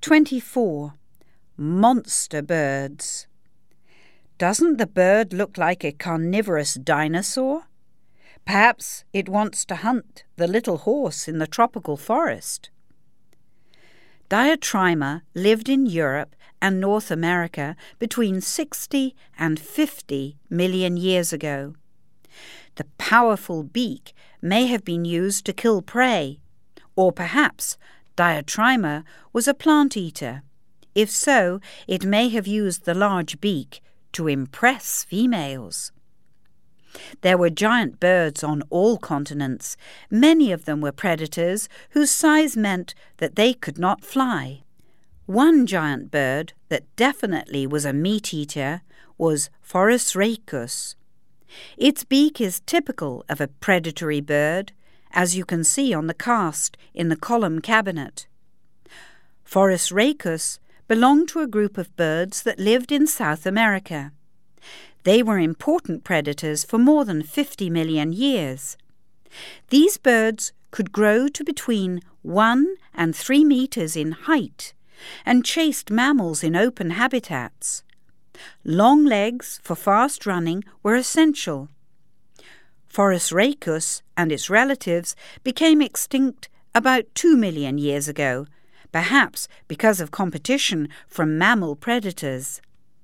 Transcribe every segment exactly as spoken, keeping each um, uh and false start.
twenty-four. Monster birds. Doesn't the bird look like a carnivorous dinosaur? Perhaps it wants to hunt the little horse in the tropical forest. Diatryma lived in Europe and North America between sixty and fifty million years ago. The powerful beak may have been used to kill prey, or perhaps Diatryma was a plant eater. If so, it may have used the large beak to impress females. There were giant birds on all continents. Many of them were predators whose size meant that they could not fly. One giant bird that definitely was a meat-eater was Phorus rhacus. Its beak is typical of a predatory bird, as you can see on the cast in the column cabinet. Phorus rhacus belonged to a group of birds that lived in South America. They were important predators for more than fifty million years. These birds could grow to between one and three meters in height and chased mammals in open habitats. Long legs for fast running were essential. Phorus rhacus and its relatives became extinct about two million years ago, perhaps because of competition from mammal predators.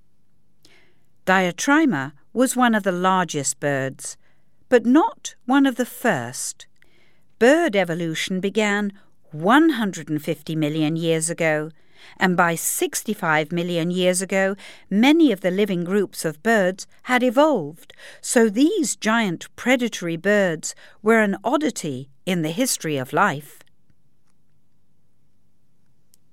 Diatryma was one of the largest birds, but not one of the first. Bird evolution began one hundred fifty million years ago, and by sixty-five million years ago, many of the living groups of birds had evolved, so these giant predatory birds were an oddity in the history of life.